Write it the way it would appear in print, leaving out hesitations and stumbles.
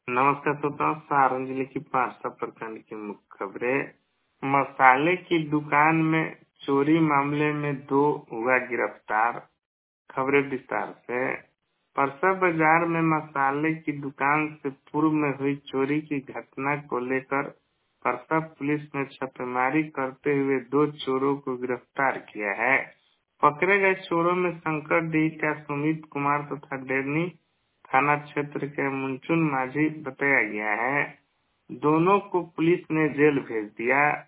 नमस्कार श्रोताओं, सारण जिले की पारसा प्रखंड की मुख्य खबरें। मसाले की दुकान में चोरी मामले में 2 हुआ गिरफ्तार। खबरें विस्तार से। परसा बाजार में मसाले की दुकान से पूर्व में हुई चोरी की घटना को लेकर परसा पुलिस ने छापेमारी करते हुए 2 चोरों को गिरफ्तार किया है। पकड़े गए चोरों में शंकरडीह का सुमित कुमार तथा डेरनी थाना क्षेत्र के मुंचुन माझी बताया गया है। दोनों को पुलिस ने जेल भेज दिया।